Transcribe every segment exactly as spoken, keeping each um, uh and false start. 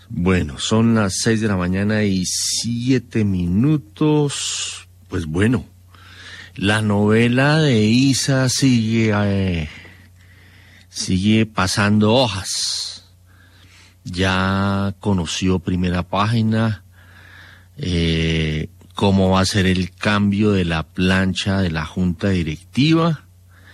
Bueno, son las seis de la mañana y siete minutos. Pues bueno, la novela de Isa sigue, eh, sigue pasando hojas. Ya conoció Primera Página, eh, cómo va a ser el cambio de la plancha de la Junta Directiva,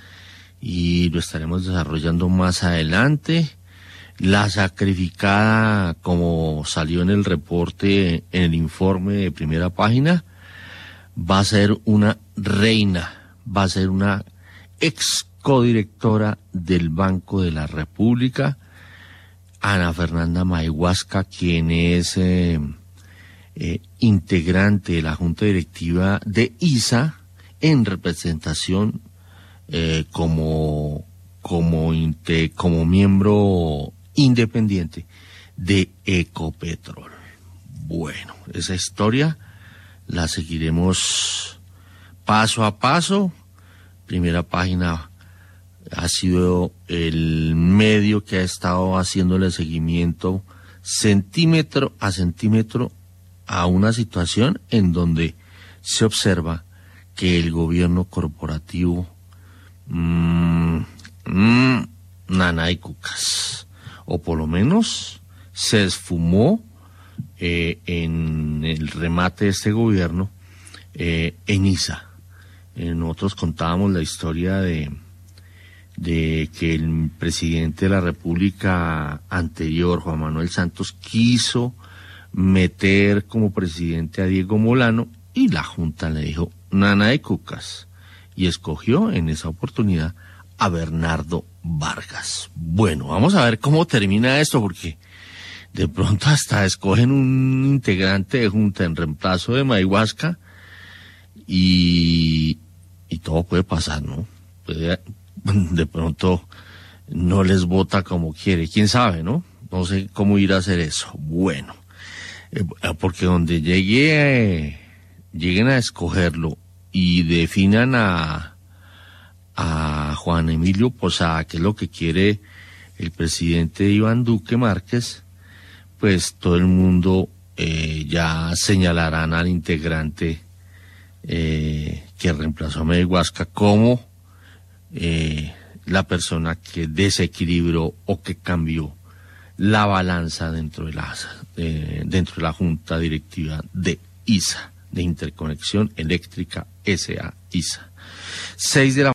y lo estaremos desarrollando más adelante. La sacrificada, como salió en el reporte, en el informe de Primera Página, va a ser una reina, va a ser una ex codirectora del Banco de la República, Ana Fernanda Mayhuasca, quien es eh, eh, integrante de la Junta Directiva de ISA, en representación eh, como, como, inte, como miembro independiente de Ecopetrol. Bueno, esa historia la seguiremos paso a paso. Primera Página ha sido el medio que ha estado haciéndole seguimiento centímetro a centímetro a una situación en donde se observa que el gobierno corporativo mmm, mmm, nana y cucas, o por lo menos se esfumó eh, en el remate de este gobierno eh, en ISA. Eh, nosotros contábamos la historia de, de que el presidente de la República anterior, Juan Manuel Santos, quiso meter como presidente a Diego Molano, y la Junta le dijo nana de cucas, y escogió en esa oportunidad a Bernardo Vargas. Bueno, vamos a ver cómo termina esto, porque de pronto hasta escogen un integrante de Junta en reemplazo de Mayhuasca, y, y todo puede pasar, ¿no? Puede, de pronto no les vota como quiere, quién sabe, ¿no? No sé cómo ir a hacer eso. Bueno, eh, porque donde llegue, eh, lleguen a escogerlo y definan a a Juan Emilio Posada, que es lo que quiere el presidente Iván Duque Márquez, pues todo el mundo eh, ya señalarán al integrante eh, que reemplazó a Mayhuasca como eh, la persona que desequilibró o que cambió la balanza dentro de la, eh, dentro de la Junta Directiva de ISA, de Interconexión Eléctrica S A ISA. Seis de la